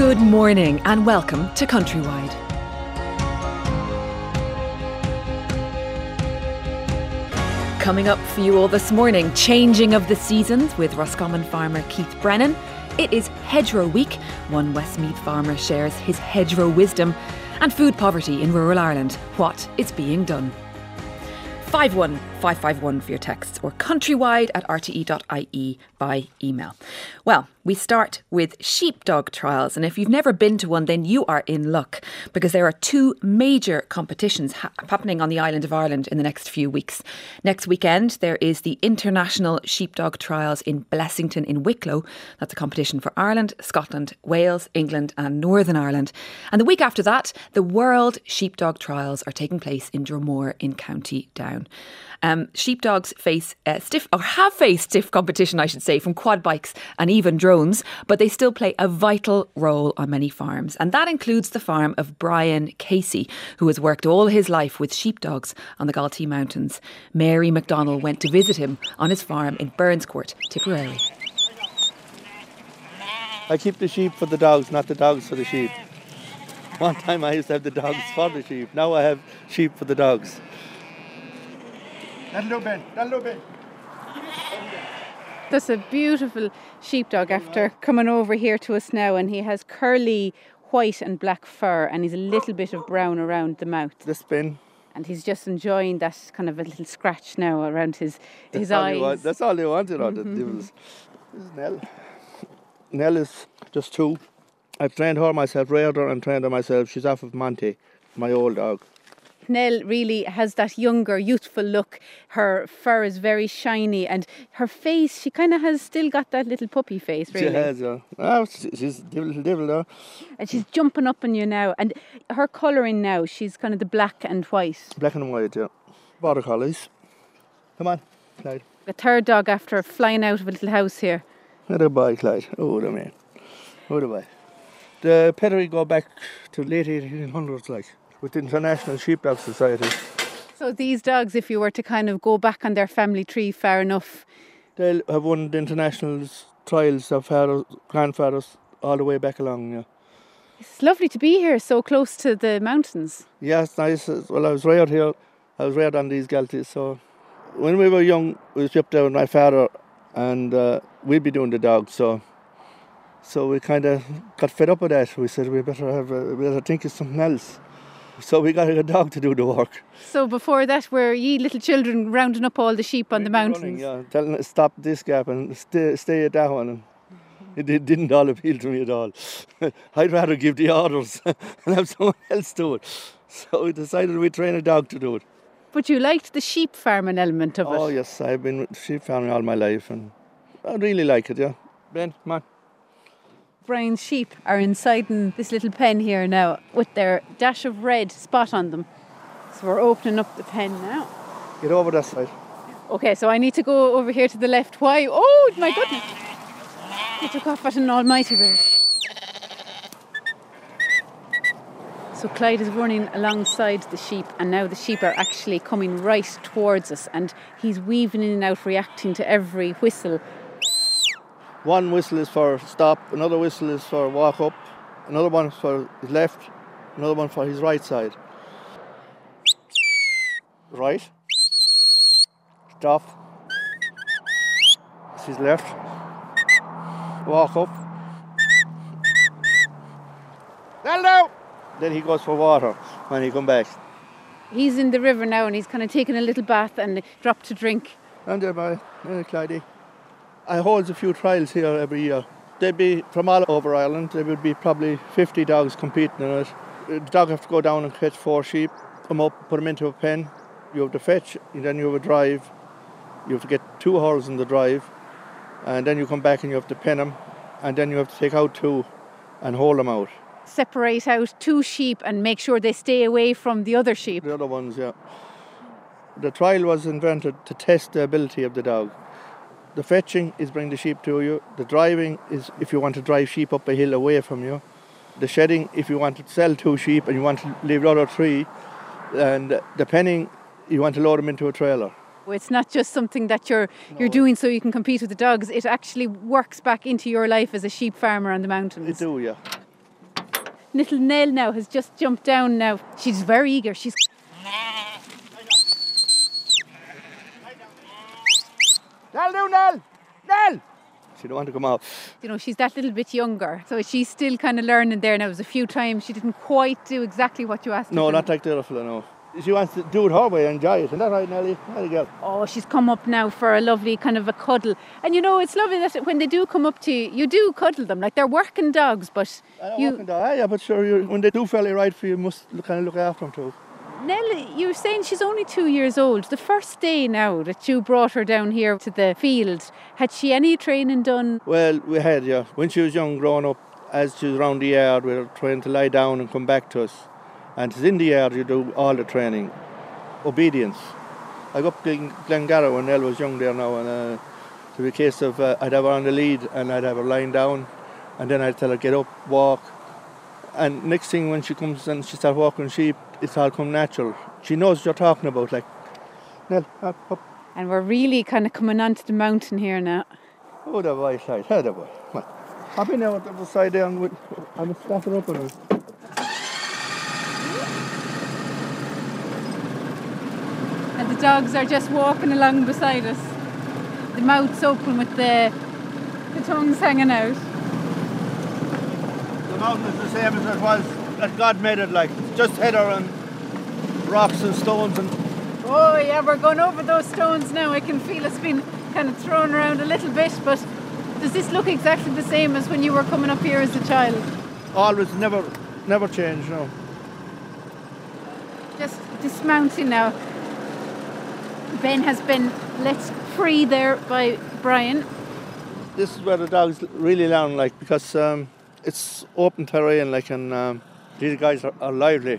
Good morning and welcome to Countrywide. Coming up for you all this morning, changing of the seasons with Roscommon farmer Keith Brennan. It is Hedgerow Week. One Westmeath farmer shares his hedgerow wisdom. And food poverty in rural Ireland. What is being done? 51551 for your texts or countrywide@rte.ie by email. Well, we start with sheepdog trials, and if you've never been to one, then you are in luck, because there are two major competitions happening on the island of Ireland in the next few weeks. Next weekend there is the International Sheepdog Trials in Blessington in Wicklow. That's a competition for Ireland, Scotland, Wales, England and Northern Ireland. And the week after that, the World Sheepdog Trials are taking place in Dromore in County Down. Sheepdogs have faced stiff competition, I should say, from quad bikes and even drones, but they still play a vital role on many farms. And that includes the farm of Brian Casey, who has worked all his life with sheepdogs on the Galtee Mountains. Mary McDonnell went to visit him on his farm in Burnscourt, Tipperary. I keep the sheep for the dogs, not the dogs for the sheep. One time I used to have the dogs for the sheep. Now I have sheep for the dogs. That's a beautiful sheepdog after coming over here to us now, and he has curly white and black fur and he's a little bit of brown around the mouth. The spin. And he's just enjoying that kind of a little scratch now around his eyes. That's all they wanted on the devils. This is Nell. Nell is just 2. I've trained her myself, reared her and trained her myself. She's off of Monty, my old dog. Nell really has that younger, youthful look. Her fur is very shiny and her face, she kind of has still got that little puppy face, really. She has, yeah. Oh, she's a little devil there. And she's jumping up on you now. And her colouring now, she's kind of the black and white. Black and white, yeah. Border collies. Come on, Clyde. The third dog after flying out of a little house here. What a boy, Clyde. Oh, the man. Oh, the boy. The pedigree go back to late 1800s, like, with the International Sheepdog Society. So these dogs, if you were to kind of go back on their family tree far enough, they'll have won the international trials of fathers, grandfathers, all the way back along, yeah. It's lovely to be here, so close to the mountains. Yeah, it's nice. Well, I was reared here. I was reared on these Galtees, so when we were young, we shipped out with my father, and we'd be doing the dogs, so we kind of got fed up with that. We said we better think of something else. So we got a dog to do the work. So before that, were ye little children rounding up all the sheep on the mountains? Running, yeah, telling us stop this gap and stay at that one. And it didn't all appeal to me at all. I'd rather give the orders and have someone else do it. So we decided we'd train a dog to do it. But you liked the sheep farming element of it? Oh yes, I've been with sheep farming all my life and I really like it, yeah. Ben, come on. Brian's sheep are inside in this little pen here now with their dash of red spot on them. So we're opening up the pen now. Get over that side. Okay, so I need to go over here to the left. Why? Oh my goodness. He took off at an almighty rate. So Clyde is running alongside the sheep and now the sheep are actually coming right towards us and he's weaving in and out, reacting to every whistle. One whistle is for stop, another whistle is for walk up, another one is for his left, another one for his right side. Right. Stop. It's his left. Walk up. Hello! Then he goes for water when he comes back. He's in the river now and he's kind of taking a little bath and dropped to drink. And there, boy. Clydie. I hold a few trials here every year. They'd be from all over Ireland. There would be probably 50 dogs competing in it. The dog have to go down and catch 4 sheep, come up, put them into a pen. You have to fetch, and then you have a drive. You have to get 2 hours in the drive, and then you come back and you have to pen them, and then you have to take out 2 and hold them out. Separate out 2 sheep and make sure they stay away from the other sheep. The other ones, yeah. The trial was invented to test the ability of the dog. The fetching is bring the sheep to you. The driving is if you want to drive sheep up a hill away from you. The shedding, if you want to sell 2 sheep and you want to leave the other 3. And the penning, you want to load them into a trailer. It's not just something that you're doing so you can compete with the dogs. It actually works back into your life as a sheep farmer on the mountains. It do, yeah. Little Nell now has just jumped down now. She's very eager. She's... Nell! She don't want to come out. You know, she's that little bit younger, so she's still kind of learning there now. There's a few times she didn't quite do exactly what you asked her. No, to. not like the other fella, no. She wants to do it her way and enjoy it. Isn't that right, Nelly? There you go. Oh, she's come up now for a lovely kind of a cuddle. And you know, it's lovely that when they do come up to you, you do cuddle them. Like, they're working dogs, but Yeah, but sure, when they do fairly right for you, you must kind of look after them too. Nell, you're saying she's only 2 years old. The first day now that you brought her down here to the field, had she any training done? Well, we had, yeah. When she was young, growing up, as she was around the yard, we were trying to lie down and come back to us. And in the yard, you do all the training. Obedience. I got up to Glengarra when Nell was young there now, and to be a case of I'd have her on the lead and I'd have her lying down, and then I'd tell her get up, walk. And next thing when she comes and she starts walking sheep, it's all come natural. She knows what you're talking about, like, Nell, up. And we're really kind of coming onto the mountain here now. Oh, the boy side, oh, the boy. Come on. I've been out on the side there and I'm start her up on it. And the dogs are just walking along beside us. The mouth's open with the tongues hanging out. The mountain is the same as it was, that God made it like. Just heather and rocks and stones and... Oh yeah, we're going over those stones now. I can feel it's been kind of thrown around a little bit, but does this look exactly the same as when you were coming up here as a child? Always, never change, no. Just dismounting now. Ben has been let free there by Brian. This is where the dogs really learn, like, because it's open terrain, like, and these guys are lively.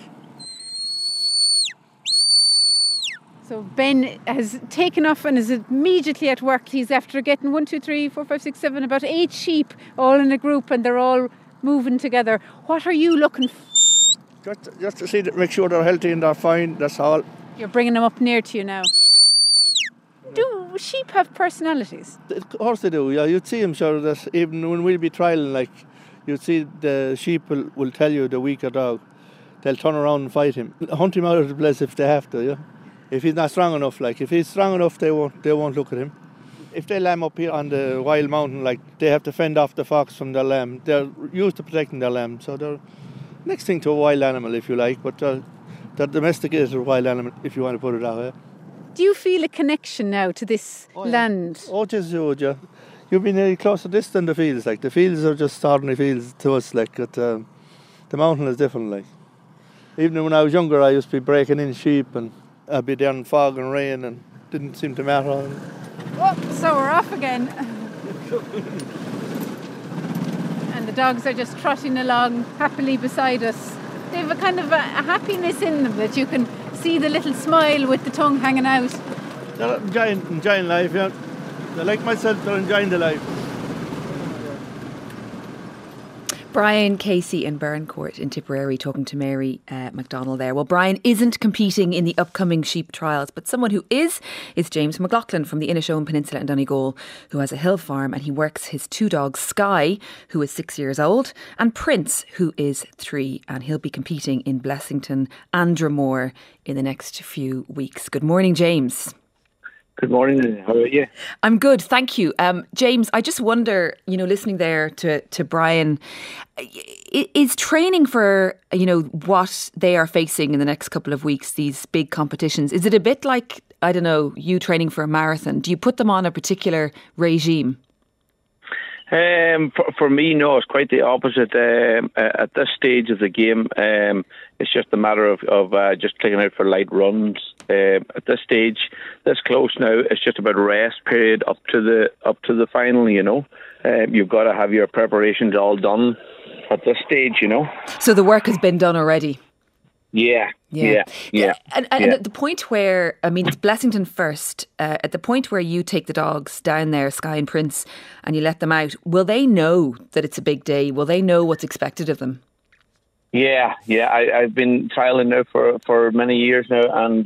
So Ben has taken off and is immediately at work. He's after getting 1, 2, 3, 4, 5, 6, 7, about 8 sheep all in a group, and they're all moving together. What are you looking for? Just to see that, make sure they're healthy and they're fine, that's all. You're bringing them up near to you now. Do sheep have personalities? Of course they do, yeah. You'd see them, sure, that even when we'll be trialling, like, you'd see the sheep will tell you the weaker dog. They'll turn around and fight him. Hunt him out of the place if they have to, yeah. If he's not strong enough, like, if he's strong enough, they won't look at him. If they lamb up here on the wild mountain, like, they have to fend off the fox from their lamb. They're used to protecting their lamb, so they're next thing to a wild animal, if you like, but they're domesticated wild animal, if you want to put it that way. Do you feel a connection now to this land? Oh, just you, yeah. You've been nearly closer to this than the fields. Like, the fields are just ordinary fields to us, like, but the mountain is different, like. Even when I was younger, I used to be breaking in sheep, and I'd be down in fog and rain, and didn't seem to matter. Oh, so we're off again. And the dogs are just trotting along happily beside us. They have a kind of a happiness in them that you can see the little smile with the tongue hanging out. They're enjoying life, yeah. They're like myself, they're enjoying the life. Brian Casey in Burncourt in Tipperary talking to Mary MacDonald there. Well, Brian isn't competing in the upcoming sheep trials, but someone who is James McLaughlin from the Inishowen Peninsula in Donegal, who has a hill farm, and he works his 2 dogs, Sky, who is 6 years old, and Prince, who is 3, and he'll be competing in Blessington and Dromore in the next few weeks. Good morning, James. Good morning. How are you? I'm good, thank you. James, I just wonder, listening there to Brian, is training for, what they are facing in the next couple of weeks, these big competitions, is it a bit like, I don't know, you training for a marathon? Do you put them on a particular regime? For me, no, it's quite the opposite. At this stage of the game, it's just a matter of just clicking out for light runs. At this stage, this close now, it's just about a rest period up to the final. You've got to have your preparations all done at this stage. So the work has been done already. Yeah. And at the point where, it's Blessington first, at the point where you take the dogs down there, Sky and Prince, and you let them out, will they know that it's a big day? Will they know what's expected of them? Yeah. I've been trialling now for many years now, and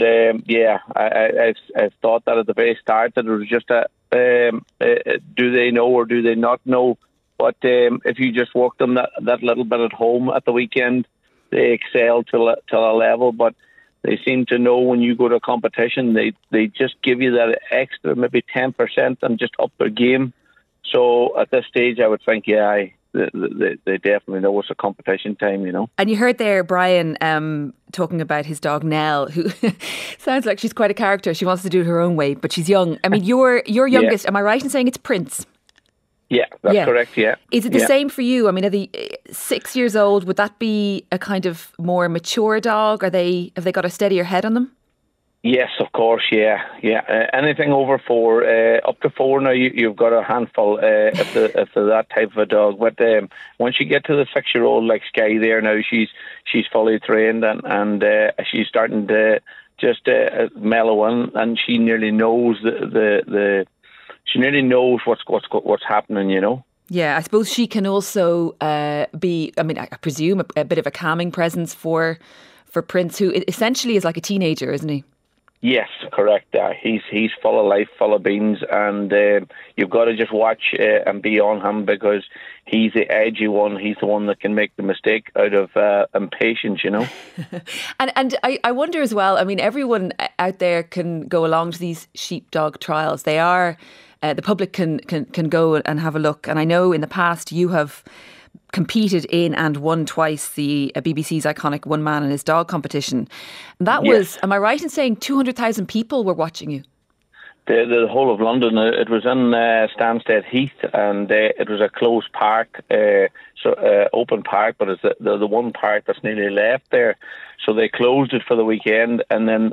I thought that at the very start that it was just do they know or do they not know But if you just work them that little bit at home at the weekend, they excel to a level. But they seem to know when you go to a competition, they just give you that extra, maybe 10%, and just up their game. So at this stage, I would think, they definitely know it's a competition time, you know. And you heard there Brian talking about his dog Nell, who sounds like she's quite a character. She wants to do it her own way, but she's young. I mean, your youngest, am I right in saying it's Prince? Yeah, that's correct, yeah. Is it the same for you? I mean, are they 6 years old? Would that be a kind of more mature dog? Have they got a steadier head on them? Yes, of course, yeah. Anything over 4, up to 4 now, you've got a handful if they're that type of a dog. But once you get to the 6-year-old like Sky there now, she's fully trained and she's starting to just mellow in, and she nearly knows she nearly knows what's happening, you know. Yeah, I suppose she can also be, I mean, I presume a bit of a calming presence for Prince, who essentially is like a teenager, isn't he? Yes, correct. He's full of life, full of beans, and you've got to just watch and be on him, because he's the edgy one. He's the one that can make the mistake out of impatience, you know. and I wonder as well, I mean, everyone out there can go along to these sheepdog trials. They are, the public can go and have a look. And I know in the past you have competed in and won twice the BBC's iconic One Man and His Dog competition. And that was, am I right in saying 200,000 people were watching you? The whole of London. It was in Stansted Heath, and it was a closed park, open park, but it's the one park that's nearly left there. So they closed it for the weekend, and then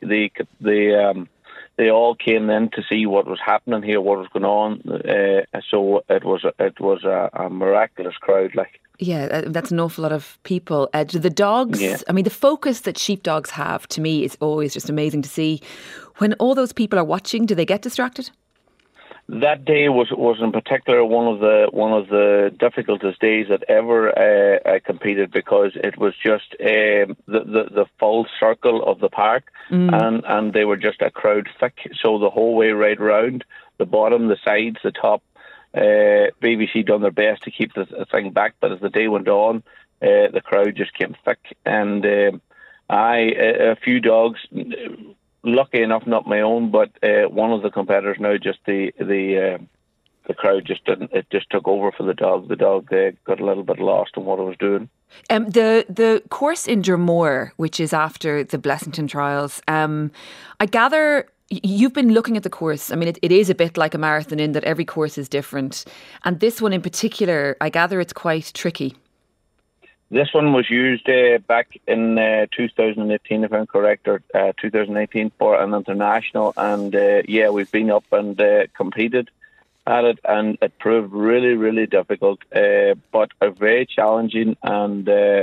they all came in to see what was happening here, what was going on. So it was a miraculous crowd, like. Yeah, that's an awful lot of people. Do the dogs, I mean, the focus that sheepdogs have, to me, is always just amazing to see. When all those people are watching, do they get distracted? That day was in particular one of the difficultest days that ever I competed, because it was just the full circle of the park, and they were just a crowd thick. So the whole way right round, the bottom, the sides, the top, BBC done their best to keep the thing back. But as the day went on, the crowd just came thick, and a few dogs. Lucky enough, not my own, but one of the competitors now, just the crowd just didn't. It just took over for the dog. The dog got a little bit lost in what it was doing. The course in Dromore, which is after the Blessington trials, I gather you've been looking at the course. I mean, it is a bit like a marathon in that every course is different, and this one in particular, I gather it's quite tricky. This one was used back in 2018, if I'm correct, or 2018 for an international. And we've been up and competed at it, and it proved really, really difficult, but very challenging, and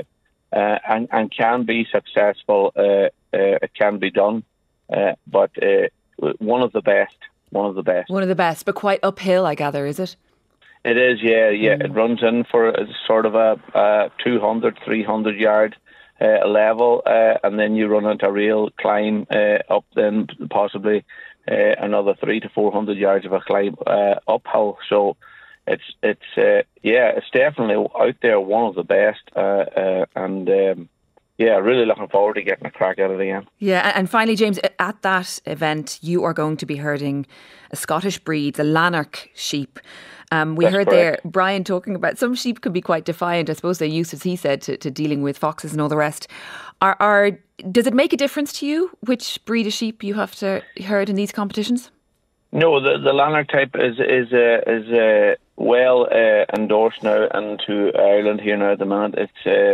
can be successful. It can be done, but one of the best. One of the best, but quite uphill, I gather, is it? It is, yeah. It runs in for a sort of a 200, 300 yard level, and then you run into a real climb up, then possibly another 300 to 400 yards of a climb uphill. So it's definitely out there, one of the best, and really looking forward to getting a crack at it again. Yeah, and finally, James, at that event, you are going to be herding a Scottish breed, the Lanark sheep. We heard there Brian talking about some sheep can be quite defiant. I suppose they're used, as he said, to dealing with foxes and all the rest. Does it make a difference to you which breed of sheep you have to herd in these competitions? No, the Lanark type is well endorsed now into Ireland here now at the minute.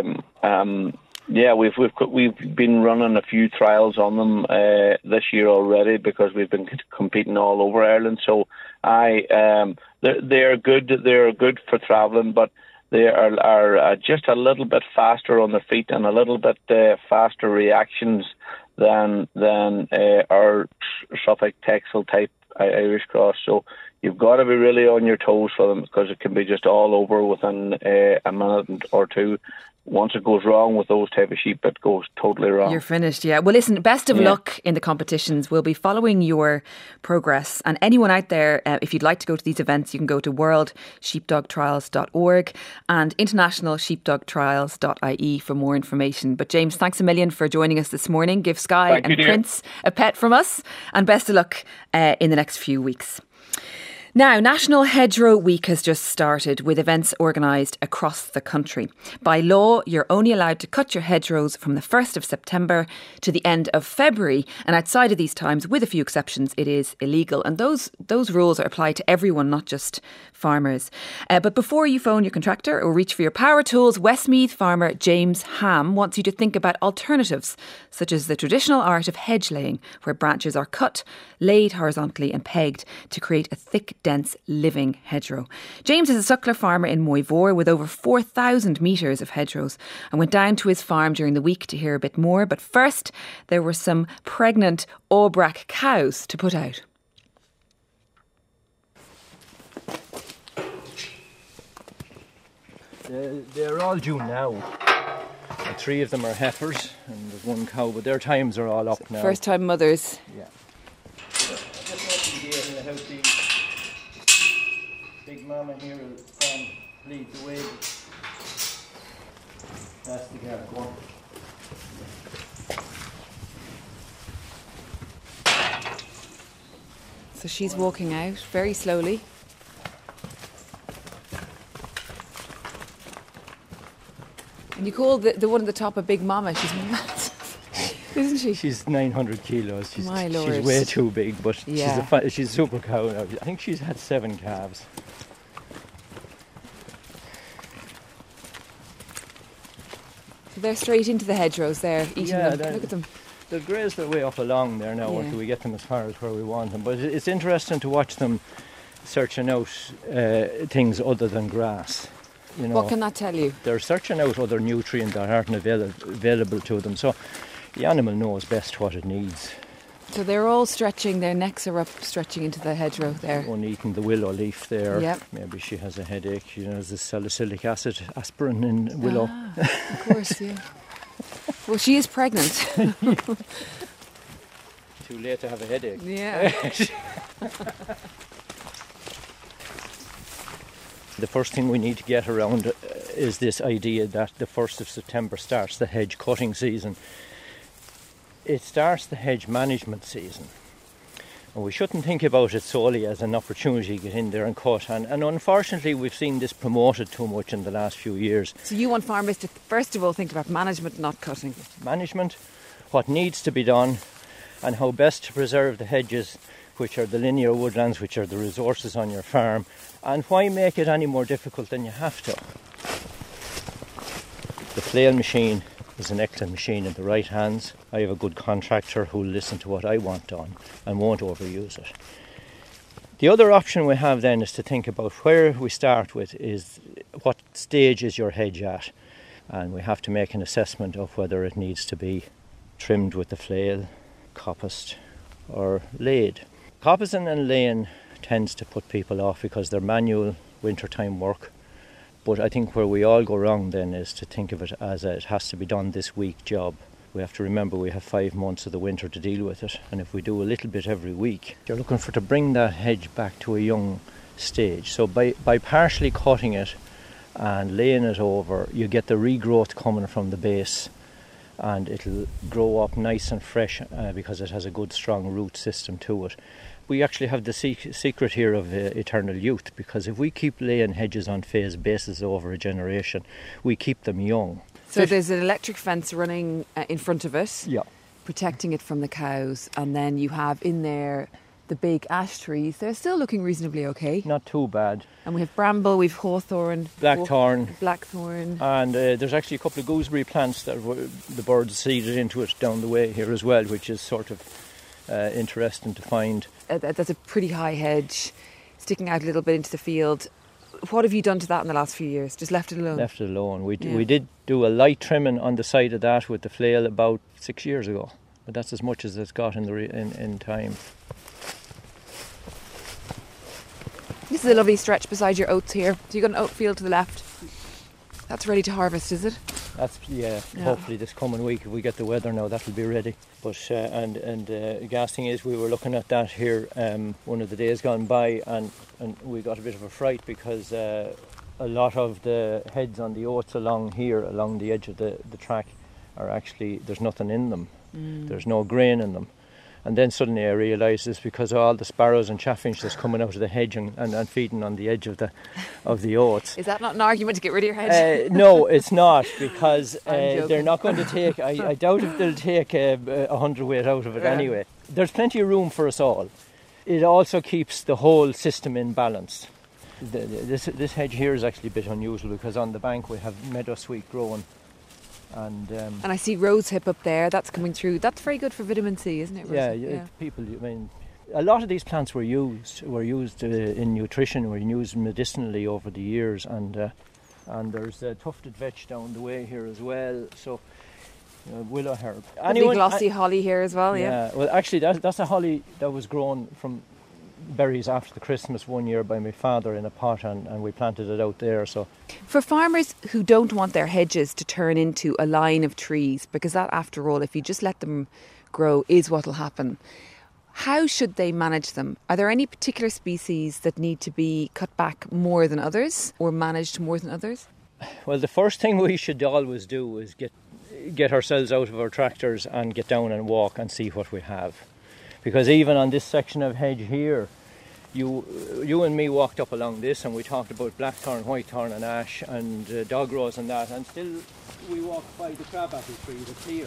It's we've been running a few trials on them this year already, because we've been competing all over Ireland. So they're good. They're good for travelling, but they are just a little bit faster on their feet and a little bit faster reactions than our Suffolk Texel type Irish cross. So you've got to be really on your toes for them, because it can be just all over within a minute or two. once it goes wrong with those type of sheep, it goes totally wrong. You're finished, yeah. Well, listen, best of luck in the competitions. We'll be following your progress. And anyone out there, if you'd like to go to these events, you can go to worldsheepdogtrials.org and internationalsheepdogtrials.ie for more information. But James, thanks a million for joining us this morning. Give Sky and Prince a pet from us, and best of luck in the next few weeks. Now, National Hedgerow Week has just started with events organised across the country. By law, you're only allowed to cut your hedgerows from the 1st of September to the end of February. And outside of these times, with a few exceptions, it is illegal. And those rules are applied to everyone, not just farmers. But before you phone your contractor or reach for your power tools, Westmeath farmer James Ham wants you to think about alternatives, such as the traditional art of hedge laying, where branches are cut, laid horizontally and pegged to create a thick, dense, living hedgerow. James is a suckler farmer in Moyvore with over 4,000 metres of hedgerows, and went down to his farm during the week to hear a bit more. But first, there were some pregnant Aubrac cows to put out. They're all due now. And 3 of them are heifers, and there's 1 cow, but their times are all up now. First time mothers. Yeah. Just open the gate and the house. Big mama here will come lead the way. That's the girl. Go on. So she's walking out very slowly. And you call the one at the top a big mama. She's massive, isn't she? She's 900 kilos. My Lord. She's way too big, but yeah. she's a super cow now. I think she's had 7 calves. So they're straight into the hedgerows there, eating them. Look at them. They've grazed their way up along there now until we get them as far as where we want them. But it's interesting to watch them searching out things other than grass. You know, what can that tell you? They're searching out other nutrients that aren't available to them. So the animal knows best what it needs. So they're all stretching, their necks are up, stretching into the hedgerow there. One eating the willow leaf there. Yep. Maybe she has a headache. You know, there's this salicylic acid aspirin in willow. Ah, of course, yeah. Well, she is pregnant. Too late to have a headache. Yeah. The first thing we need to get around is this idea that the 1st of September starts the hedge cutting season. It starts the hedge management season. And we shouldn't think about it solely as an opportunity to get in there and cut. And unfortunately, we've seen this promoted too much in the last few years. So you want farmers to, first of all, think about management, not cutting. Management, what needs to be done, and how best to preserve the hedges, which are the linear woodlands, which are the resources on your farm, and why make it any more difficult than you have to. The flail machine is an excellent machine in the right hands. I have a good contractor who will listen to what I want done and won't overuse it. The other option we have then is to think about where we start with is what stage is your hedge at, and we have to make an assessment of whether it needs to be trimmed with the flail, coppiced or laid. Coppicing and laying tends to put people off because they're manual wintertime work. But I think where we all go wrong then is to think of it as it has to be done this week job. We have to remember we have 5 months of the winter to deal with it, and if we do a little bit every week, you're looking for to bring that hedge back to a young stage. So by partially cutting it and laying it over, you get the regrowth coming from the base, and it'll grow up nice and fresh because it has a good strong root system to it. We actually have the secret here of eternal youth, because if we keep laying hedges on phased basis over a generation, we keep them young. So there's an electric fence running in front of it, yeah, protecting it from the cows, and then you have in there the big ash trees. They're still looking reasonably okay. Not too bad. And we have bramble, we've hawthorn, blackthorn, and there's actually a couple of gooseberry plants that the birds seeded into it down the way here as well, which is sort of interesting to find. That's a pretty high hedge sticking out a little bit into the field. What have you done to that in the last few years? Just left it alone? Left it alone. We did do a light trimming on the side of that with the flail about 6 years ago, but that's as much as it's got in time. This is a lovely stretch beside your oats here. So you've got an oat field to the left. That's ready to harvest, is it? Hopefully this coming week, if we get the weather now, that'll be ready. But the gas thing is, we were looking at that here one of the days gone by, and we got a bit of a fright because a lot of the heads on the oats along the edge of the track are actually, there's nothing in them. There's no grain in them. And then suddenly I realised it's because of all the sparrows and chaffinch that's coming out of the hedge and feeding on the edge of the oats. Is that not an argument to get rid of your hedge? No, it's not, because they're not going to take, I doubt if they'll take 100 weight out of it anyway. There's plenty of room for us all. It also keeps the whole system in balance. This hedge here is actually a bit unusual because on the bank we have meadowsweet growing. And I see rosehip up there. That's coming through. That's very good for vitamin C, isn't it? People. I mean, a lot of these plants were used in nutrition, were used medicinally over the years, and there's tufted vetch down the way here as well. So willow herb. Glossy holly here as well. Yeah. Well, actually, that's a holly that was grown from berries after the Christmas one year by my father in a pot, and we planted it out there. So for farmers who don't want their hedges to turn into a line of trees, because that, after all, if you just let them grow, is what will happen, how should they manage them? Are there any particular species that need to be cut back more than others or managed more than others? Well, the first thing we should always do is get ourselves out of our tractors and get down and walk and see what we have. Because even on this section of hedge here, you and me walked up along this and we talked about blackthorn, whitethorn and ash and dog rose and that, and still we walked by the crabapple tree that's here.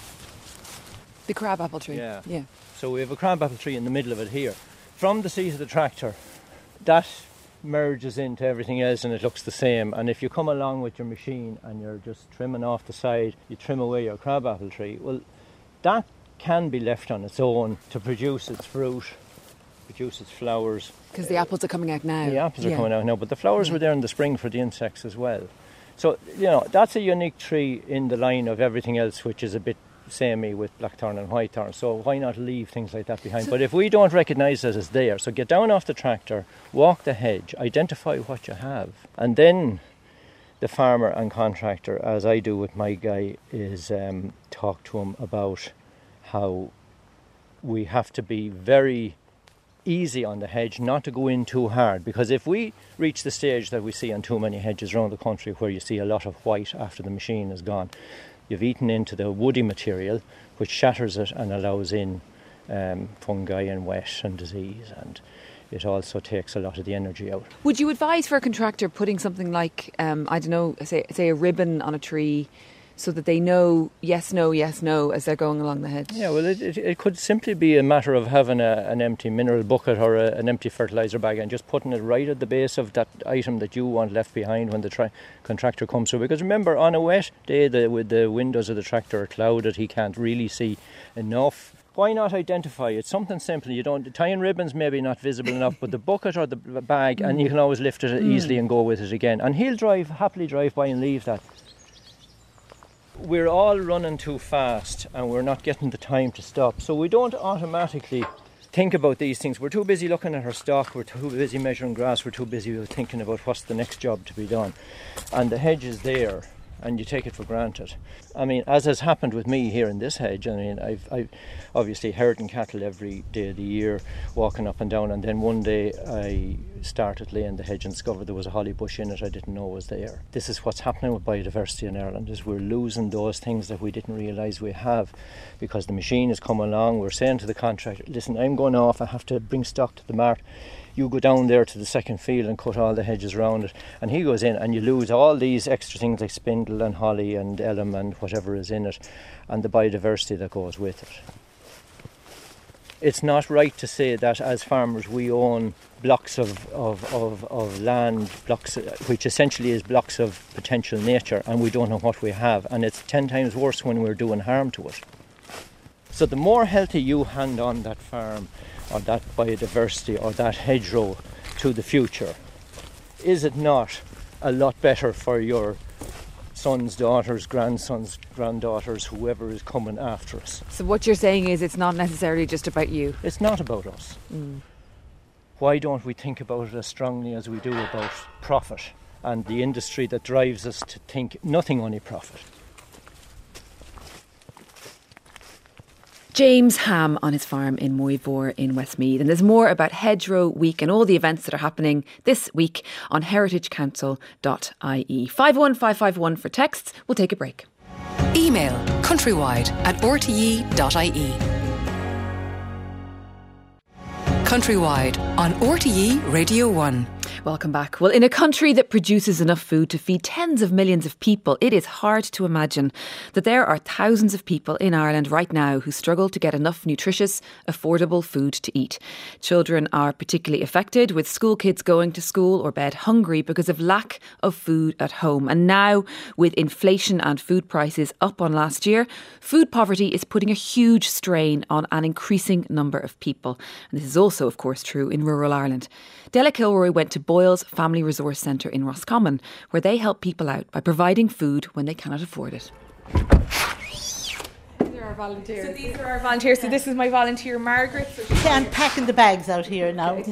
The crabapple tree? Yeah. Yeah. So we have a crabapple tree in the middle of it here. From the seat of the tractor, that merges into everything else and it looks the same. And if you come along with your machine and you're just trimming off the side, you trim away your crabapple tree, well, that can be left on its own to produce its fruit, produce its flowers. Because the apples are coming out now. The apples are coming out now, but the flowers were there in the spring for the insects as well. So, that's a unique tree in the line of everything else, which is a bit samey with blackthorn and whitethorn. So why not leave things like that behind? But if we don't recognise that it's there, so get down off the tractor, walk the hedge, identify what you have, and then the farmer and contractor, as I do with my guy, is talk to him about how we have to be very easy on the hedge, not to go in too hard, because if we reach the stage that we see on too many hedges around the country where you see a lot of white after the machine is gone, you've eaten into the woody material, which shatters it and allows in fungi and wet and disease, and it also takes a lot of the energy out. Would you advise for a contractor putting something like, say a ribbon on a tree, so that they know yes, no, as they're going along the hedge? Yeah, well, it could simply be a matter of having an empty mineral bucket or an empty fertiliser bag and just putting it right at the base of that item that you want left behind when the contractor comes through. Because remember, on a wet day, with the windows of the tractor are clouded, he can't really see enough. Why not identify it? Something simple. You don't tying ribbons, maybe not visible enough, but the bucket or the bag, and you can always lift it easily and go with it again. And he'll happily drive by and leave that. We're all running too fast and we're not getting the time to stop. So we don't automatically think about these things. We're too busy looking at our stock, we're too busy measuring grass, we're too busy thinking about what's the next job to be done. And the hedge is there and you take it for granted. I mean, as has happened with me here in this hedge, I mean, I've obviously herding cattle every day of the year, walking up and down, and then one day I started laying the hedge and discovered there was a holly bush in it I didn't know was there. This is what's happening with biodiversity in Ireland, is we're losing those things that we didn't realise we have, because the machine is coming along. We're saying to the contractor, listen, I'm going off, I have to bring stock to the mart. You go down there to the second field and cut all the hedges around it, and he goes in and you lose all these extra things like spindle and holly and elm and whatever is in it, and the biodiversity that goes with it. It's not right to say that as farmers we own blocks of land, blocks which essentially is blocks of potential nature, and we don't know what we have, and it's 10 times worse when we're doing harm to it. So the more healthy you hand on that farm or that biodiversity or that hedgerow to the future, is it not a lot better for your sons, daughters, grandsons, granddaughters, whoever is coming after us? So what you're saying is it's not necessarily just about you. It's not about us. Why don't we think about it as strongly as we do about profit and the industry that drives us to think nothing only profit? James Ham on his farm in Moyvore in Westmeath. And there's more about Hedgerow Week and all the events that are happening this week on heritagecouncil.ie. 51551 for texts. We'll take a break. Email countrywide@rte.ie. Countrywide on RTE Radio 1. Welcome back. Well, in a country that produces enough food to feed tens of millions of people, it is hard to imagine that there are thousands of people in Ireland right now who struggle to get enough nutritious, affordable food to eat. Children are particularly affected, with school kids going to school or bed hungry because of lack of food at home. And now, with inflation and food prices up on last year, food poverty is putting a huge strain on an increasing number of people. And this is also, of course, true in rural Ireland. Della Kilroy went to Boyle's Family Resource Centre in Roscommon, where they help people out by providing food when they cannot afford it. These are our volunteers. So these are our volunteers. So this is my volunteer, Margaret. I'm packing the bags out here now.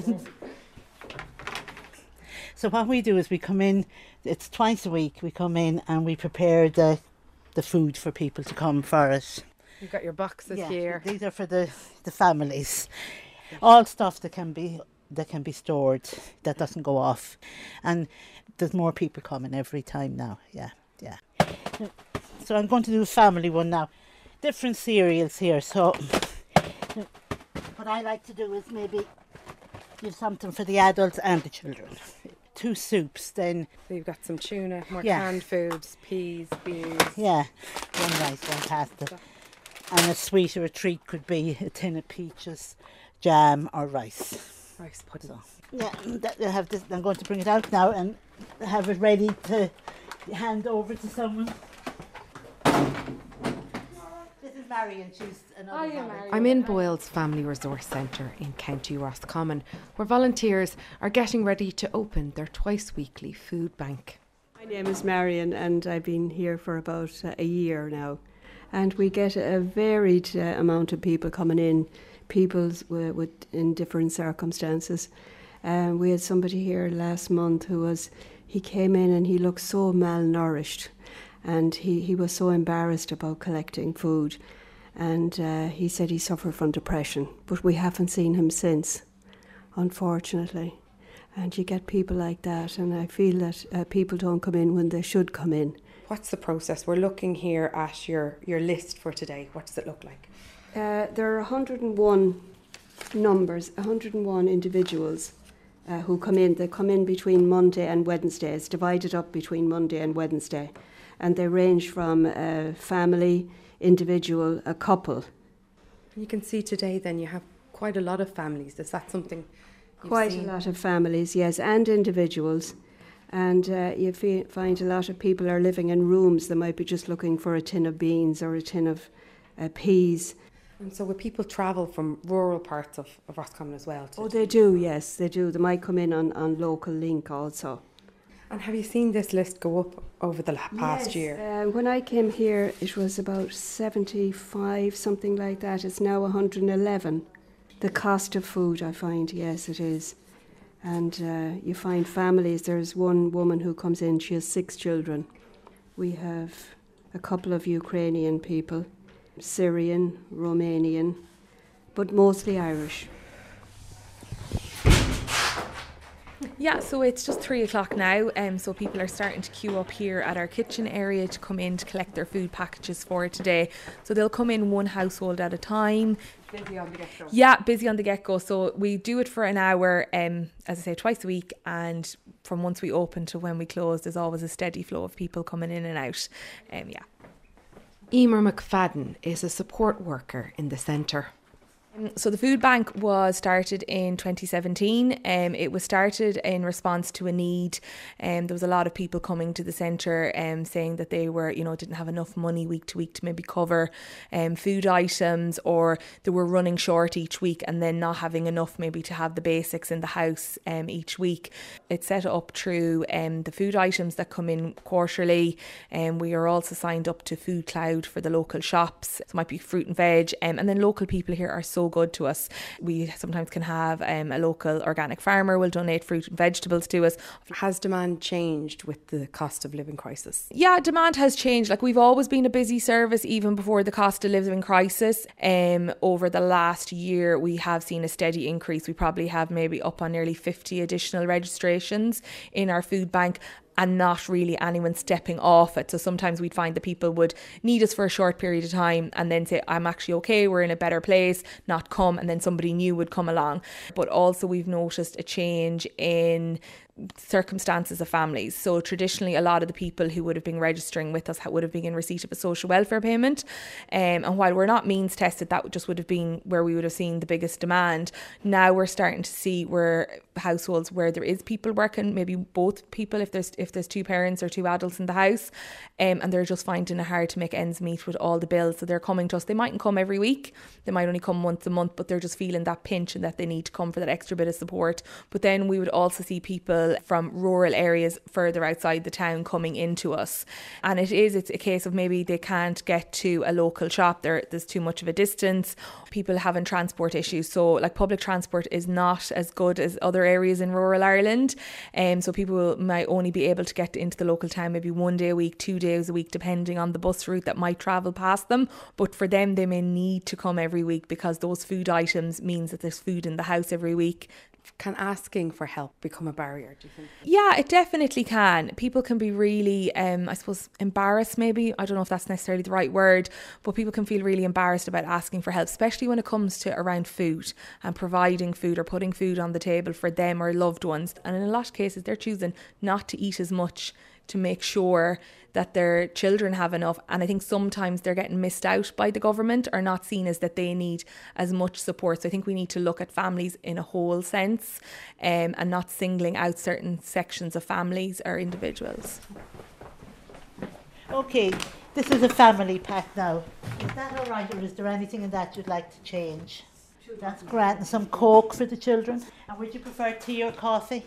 So what we do is we come in, it's twice a week, we come in and we prepare the food for people to come for it. You've got your boxes here. These are for the families. All stuff that can be stored, that doesn't go off. And there's more people coming every time now. Yeah. So I'm going to do a family one now. Different cereals here. So what I like to do is maybe give something for the adults and the children. 2 soups then. So you've got some tuna, more canned foods, peas, beans. Yeah, 1 rice, 1 pasta. And a sweet or a treat could be a tin of peaches, jam or rice. Rice pudding. So, I have this. I'm going to bring it out now and have it ready to hand over to someone. This is Marion. She's another volunteer. I'm in Boyle's Family Resource Centre in County Roscommon, where volunteers are getting ready to open their twice-weekly food bank. My name is Marion and I've been here for about a year now. And we get a varied amount of people coming in, peoples in different circumstances. We had somebody here last month he came in and he looked so malnourished and he was so embarrassed about collecting food. And he said he suffered from depression, but we haven't seen him since, unfortunately. And you get people like that, and I feel that people don't come in when they should come in. What's the process? We're looking here at your list for today. What does it look like? There are 101 individuals who come in. They come in between Monday and Wednesday. It's divided up between Monday and Wednesday. And they range from a family, individual, a couple. You can see today then you have quite a lot of families. Is that something you've Quite seen? a lot of families, yes, and individuals. And you find a lot of people are living in rooms. They might be just looking for a tin of beans or a tin of peas. And so would people travel from rural parts of Roscommon as well? They do, yes, they do. They might come in on local link also. And have you seen this list go up over the past year? When I came here, it was about 75, something like that. It's now 111. The cost of food, I find, yes, it is. And you find families. There's one woman who comes in, she has 6 children. We have a couple of Ukrainian people, Syrian, Romanian, but mostly Irish. Yeah, so it's just 3:00 now, so people are starting to queue up here at our kitchen area to come in to collect their food packages for today. So they'll come in one household at a time. Busy on the get-go. Yeah, busy on the get-go. So we do it for an hour, as I say, twice a week, and from once we open to when we close, there's always a steady flow of people coming in and out. Emer McFadden is a support worker in the centre. So the food bank was started in 2017. It was started in response to a need. There was a lot of people coming to the centre saying that they were, didn't have enough money week to week to maybe cover food items, or they were running short each week and then not having enough maybe to have the basics in the house each week. It's set up through the food items that come in quarterly. We are also signed up to Food Cloud for the local shops. So it might be fruit and veg. And then local people here are so so good to us. We sometimes can have a local organic farmer will donate fruit and vegetables to us. Has demand changed with the cost of living crisis? Yeah, demand has changed. Like, we've always been a busy service even before the cost of living crisis. Over the last year, we have seen a steady increase. We probably have maybe up on nearly 50 additional registrations in our food bank, and not really anyone stepping off it. So sometimes we'd find that people would need us for a short period of time and then say, I'm actually okay, we're in a better place, not come, and then somebody new would come along. But also we've noticed a change in circumstances of families. So traditionally, a lot of the people who would have been registering with us would have been in receipt of a social welfare payment. And while we're not means tested, that just would have been where we would have seen the biggest demand. Now we're starting to see where households where there is people working, maybe both people, if there's two parents or two adults in the house, and they're just finding it hard to make ends meet with all the bills. So they're coming to us. They mightn't come every week. They might only come once a month, but they're just feeling that pinch and that they need to come for that extra bit of support. But then we would also see people from rural areas further outside the town coming into us. And it's a case of maybe they can't get to a local shop. There's too much of a distance. People having transport issues. So like public transport is not as good as other areas in rural Ireland. So people might only be able to get into the local town maybe 1 day a week, 2 days a week, depending on the bus route that might travel past them. But for them, they may need to come every week because those food items means that there's food in the house every week. Can asking for help become a barrier, do you think? Yeah, it definitely can. People can be really, I suppose, embarrassed maybe. I don't know if that's necessarily the right word, but people can feel really embarrassed about asking for help, especially when it comes to around food and providing food or putting food on the table for them or loved ones. And in a lot of cases, they're choosing not to eat as much to make sure that their children have enough. And I think sometimes they're getting missed out by the government or not seen as that they need as much support. So I think we need to look at families in a whole sense, and not singling out certain sections of families or individuals. Okay, this is a family pack now. Is that all right, or is there anything in that you'd like to change? That's grand. And some Coke for the children. And would you prefer tea or coffee?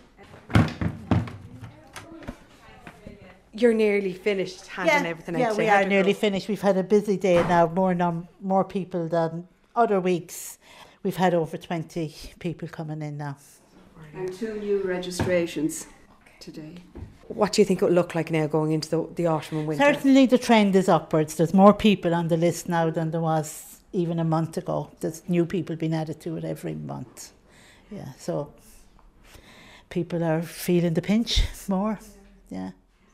You're nearly finished handing everything out. Yeah, we are nearly finished. We've had a busy day now, more people than other weeks. We've had over 20 people coming in now. And 2 new registrations today. What do you think it will look like now going into the autumn and winter? Certainly the trend is upwards. There's more people on the list now than there was even a month ago. There's new people being added to it every month. Yeah, so people are feeling the pinch more. Yeah.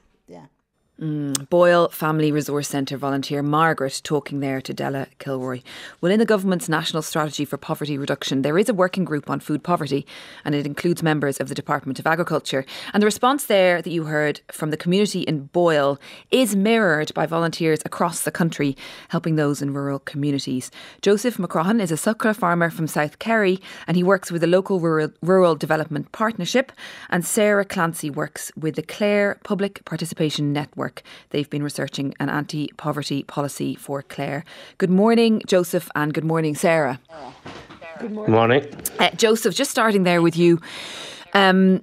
Boyle Family Resource Centre volunteer Margaret talking there to Della Kilroy. Well, in the government's national strategy for poverty reduction, there is a working group on food poverty, and it includes members of the Department of Agriculture. And the response there that you heard from the community in Boyle is mirrored by volunteers across the country, helping those in rural communities. Joseph McCrohan is a suckler farmer from South Kerry, and he works with the local rural development partnership. And Sarah Clancy works with the Clare Public Participation Network. They've been researching an anti-poverty policy for Clare. Good morning, Joseph, and good morning, Sarah. Good morning. Joseph, just starting there with you. I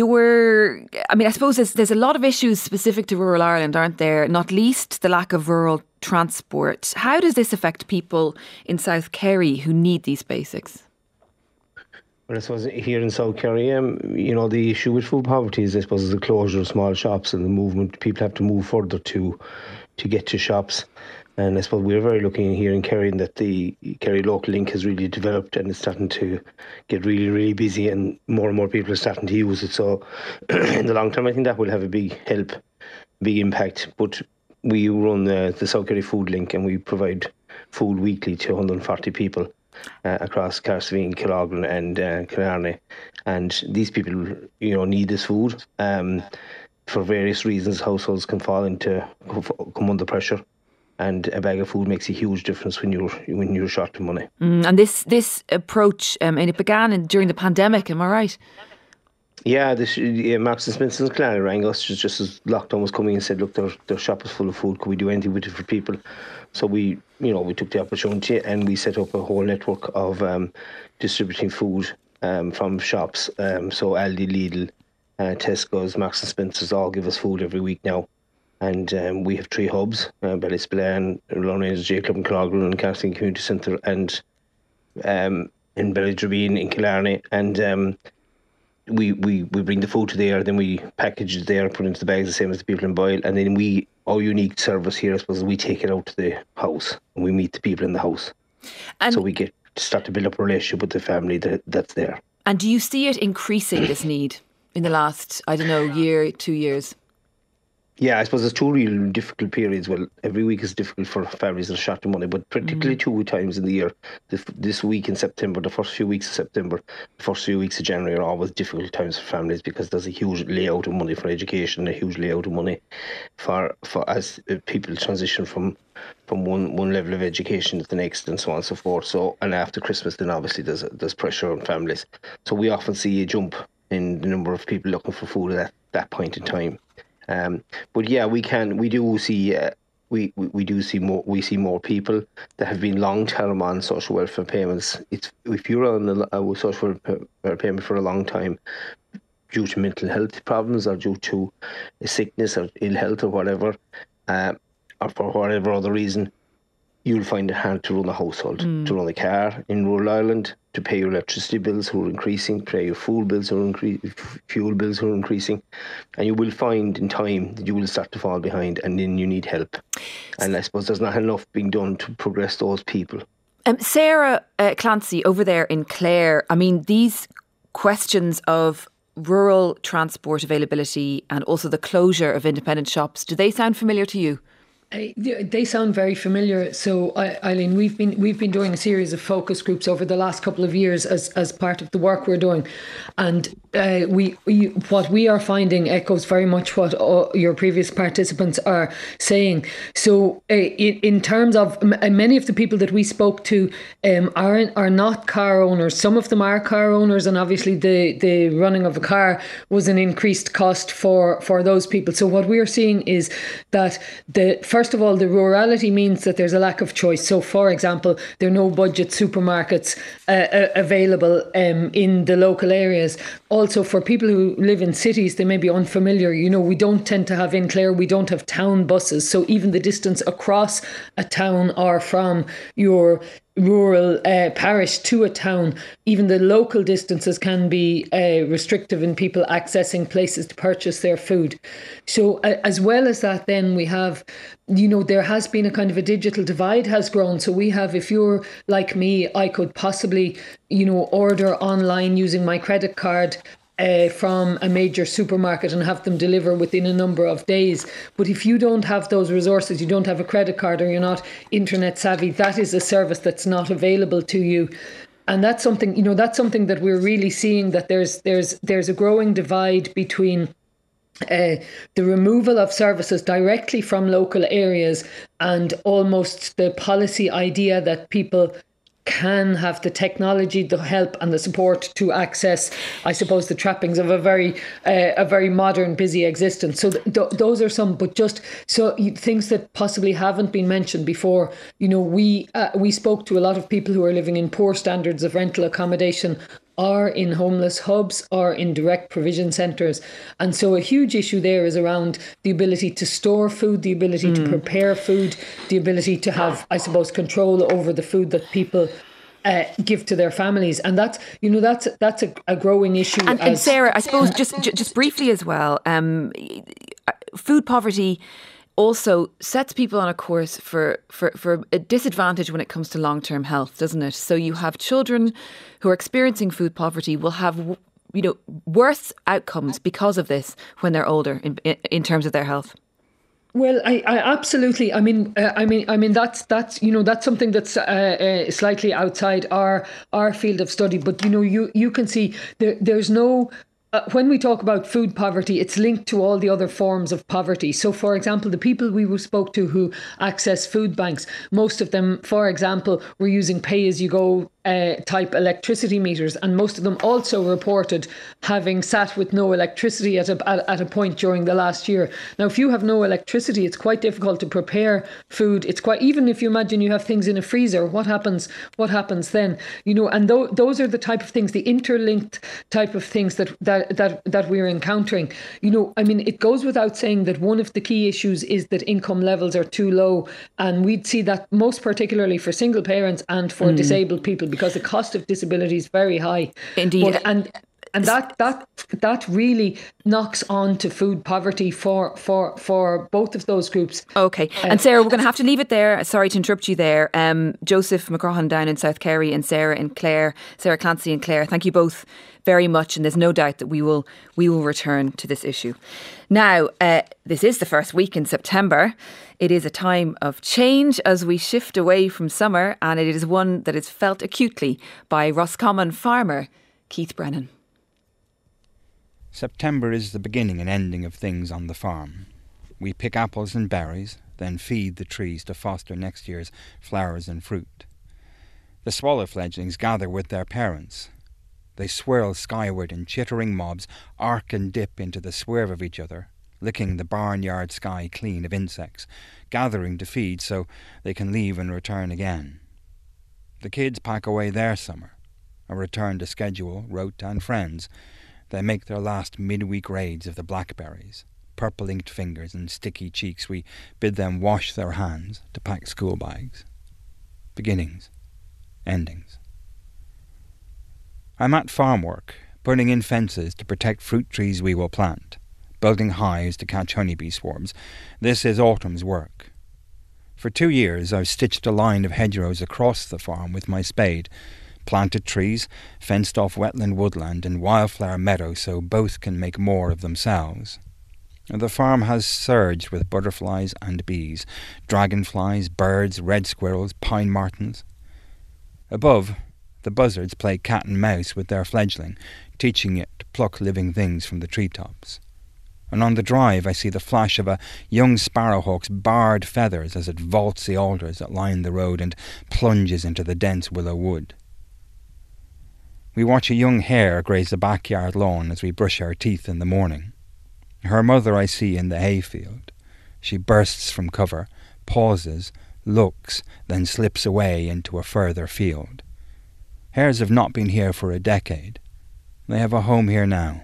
suppose there's a lot of issues specific to rural Ireland, aren't there? Not least the lack of rural transport. How does this affect people in South Kerry who need these basics? Well, I suppose here in South Kerry, the issue with food poverty is, I suppose, the closure of small shops and the movement. People have to move further to get to shops. And I suppose we're very lucky here in Kerry that the Kerry Local Link has really developed and it's starting to get really, really busy, and more people are starting to use it. So in the long term, I think that will have a big help, big impact. But we run the South Kerry Food Link, and we provide food weekly to 140 people. Across Carsveen, Killorglin and Killarney, and these people need this food for various reasons. Households can come under pressure, and a bag of food makes a huge difference when you're short of money. And this approach, it began during the pandemic, am I right? Yeah, Marks and Spencer's and Killarney rang us just as lockdown was coming and said, look, their shop is full of food, could we do anything with it for people? So we took the opportunity and we set up a whole network of distributing food from shops. So Aldi, Lidl, Tesco's, Marks and Spencer's all give us food every week now. And we have 3 hubs, Ballyspillane, Lornane's J Club in Killorglin and Carsveen Community Centre, and in Ballydrobine, in Killarney, and we bring the food to there, then we package it there, put it into the bags the same as the people in Boyle, and then our unique service here, I suppose, we take it out to the house and we meet the people in the house. And so we start to build up a relationship with the family that's there. And do you see it increasing, this need, in the last, I don't know, year, 2 years? Yeah, I suppose there's two real difficult periods. Well, every week is difficult for families that are short of money, but particularly 2 times in the year. This week in September, the first few weeks of September, the first few weeks of January are always difficult times for families because there's a huge layout of money for education, a huge layout of money for as people transition from one level of education to the next and so on and so forth. So, and after Christmas, then obviously there's pressure on families. So we often see a jump in the number of people looking for food at that point in time. But yeah, we do see we see more people that have been long term on social welfare payments. If you're on a social welfare payment for a long time due to mental health problems or due to a sickness or ill health or whatever, or for whatever other reason, you'll find it hard to run a household, to run a car in rural Ireland, to pay your electricity bills who are increasing, pay your fuel bills who are increasing, and you will find in time that you will start to fall behind, and then you need help. And I suppose there's not enough being done to progress those people. Sarah Clancy over there in Clare, I mean, these questions of rural transport availability and also the closure of independent shops, do they sound familiar to you? They sound very familiar. So, Eileen, we've been doing a series of focus groups over the last couple of years as part of the work we're doing, and what we are finding echoes very much what your previous participants are saying. So, in terms of many of the people that we spoke to, are not car owners. Some of them are car owners, and obviously the running of a car was an increased cost for those people. So, what we are seeing is that first of all, the rurality means that there's a lack of choice. So, for example, there are no budget supermarkets available in the local areas. Also, for people who live in cities, they may be unfamiliar. You know, we don't tend to have in Clare, we don't have town buses. So even the distance across a town or from your rural parish to a town, even the local distances can be restrictive in people accessing places to purchase their food. So as well as that, then we have, you know, there has been a kind of a digital divide has grown. So we have, if you're like me, I could possibly, you know, order online using my credit card from a major supermarket and have them deliver within a number of days. But if you don't have those resources, you don't have a credit card or you're not internet savvy, that is a service that's not available to you. And that's something, you know, that's something that we're really seeing, that there's a growing divide between the removal of services directly from local areas and almost the policy idea that people can have the technology, the help and the support to access, I suppose, the trappings of a very modern, busy existence. So those are some, but just so things that possibly haven't been mentioned before. You know, we spoke to a lot of people who are living in poor standards of rental accommodation, are in homeless hubs or in direct provision centres. And so a huge issue there is around the ability to store food, the ability to prepare food, the ability to have, I suppose, control over the food that people give to their families. And that's, you know, that's a growing issue. And Sarah, I suppose just briefly as well, food poverty also sets people on a course for a disadvantage when it comes to long-term health, doesn't it? So you have children who are experiencing food poverty will have, you know, worse outcomes because of this when they're older in terms of their health. Well, I absolutely. I mean, that's you know, that's something that's slightly outside our field of study. But you know, you can see there's no. When we talk about food poverty, it's linked to all the other forms of poverty. So, for example, the people we spoke to who access food banks, most of them, for example, were using pay-as-you-go type electricity meters, and most of them also reported having sat with no electricity at a point during the last year. Now, if you have no electricity, it's quite difficult to prepare food. It's quite, even if you imagine you have things in a freezer, what happens then? You know, and those are the type of things, the interlinked type of things that we're encountering. You know, I mean, it goes without saying that one of the key issues is that income levels are too low, and we'd see that most particularly for single parents and for disabled people, because the cost of disability is very high. Indeed. But, and that really knocks on to food poverty for both of those groups. Okay. And Sarah, we're going to have to leave it there. Sorry to interrupt you there. Joseph McCrohan down in South Kerry and Sarah Clancy and Clare, thank you both very much, and there's no doubt that we will return to this issue. Now, this is the first week in September. It is a time of change as we shift away from summer, and it is one that is felt acutely by Roscommon farmer Keith Brennan. September is the beginning and ending of things on the farm. We pick apples and berries, then feed the trees to foster next year's flowers and fruit. The swallow fledglings gather with their parents. They swirl skyward in chittering mobs, arc and dip into the swerve of each other, licking the barnyard sky clean of insects, gathering to feed so they can leave and return again. The kids pack away their summer, a return to schedule, rote and friends. They make their last midweek raids of the blackberries. Purple-inked fingers and sticky cheeks, we bid them wash their hands to pack school bags. Beginnings. Endings. I'm at farm work, putting in fences to protect fruit trees we will plant, building hives to catch honeybee swarms. This is autumn's work. For 2 years I've stitched a line of hedgerows across the farm with my spade, planted trees, fenced off wetland woodland and wildflower meadow so both can make more of themselves. The farm has surged with butterflies and bees, dragonflies, birds, red squirrels, pine martens. Above, the buzzards play cat and mouse with their fledgling, teaching it to pluck living things from the treetops. And on the drive I see the flash of a young sparrowhawk's barred feathers as it vaults the alders that line the road and plunges into the dense willow wood. We watch a young hare graze the backyard lawn as we brush our teeth in the morning. Her mother I see in the hayfield. She bursts from cover, pauses, looks, then slips away into a further field. Hares have not been here for a decade. They have a home here now.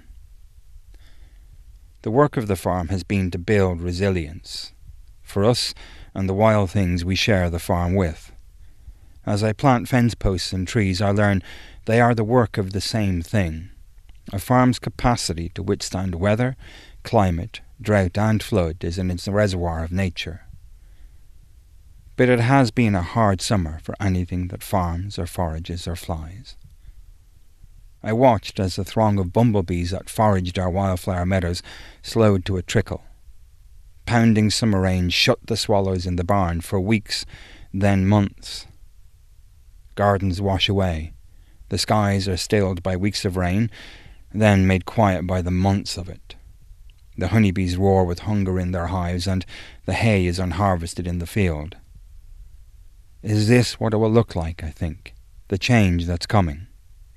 The work of the farm has been to build resilience, for us and the wild things we share the farm with. As I plant fence posts and trees, I learn they are the work of the same thing. A farm's capacity to withstand weather, climate, drought and flood is in its reservoir of nature. But it has been a hard summer for anything that farms or forages or flies. I watched as the throng of bumblebees that foraged our wildflower meadows slowed to a trickle. Pounding summer rain shut the swallows in the barn for weeks, then months. Gardens wash away. The skies are stilled by weeks of rain, then made quiet by the months of it. The honeybees roar with hunger in their hives, and the hay is unharvested in the field. Is this what it will look like, I think, the change that's coming?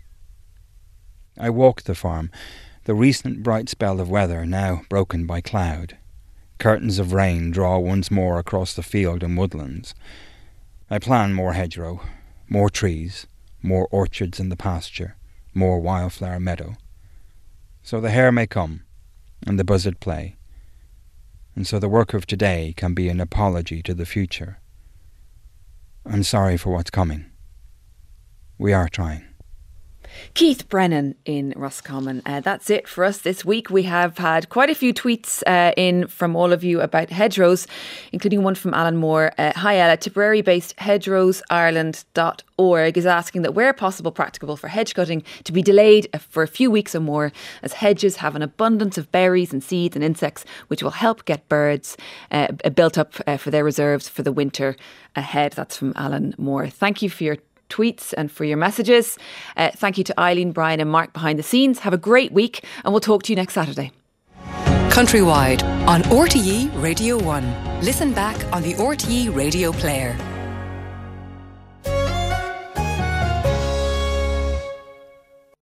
I walk the farm, the recent bright spell of weather now broken by cloud. Curtains of rain draw once more across the field and woodlands. I plan more hedgerow, more trees, more orchards in the pasture, more wildflower meadow. So the hare may come, and the buzzard play, and so the work of today can be an apology to the future. I'm sorry for what's coming. We are trying. Keith Brennan in Roscommon. That's it for us this week. We have had quite a few tweets in from all of you about hedgerows, including one from Alan Moore. Hi Ella, Tipperary-based hedgerowsireland.org is asking that where possible practicable for hedge cutting to be delayed for a few weeks or more, as hedges have an abundance of berries and seeds and insects which will help get birds built up for their reserves for the winter ahead. That's from Alan Moore. Thank you for your tweets and for your messages. Thank you to Eileen, Brian and Mark behind the scenes. Have a great week and we'll talk to you next Saturday. Countrywide on RTE Radio 1. Listen back on the RTE Radio Player.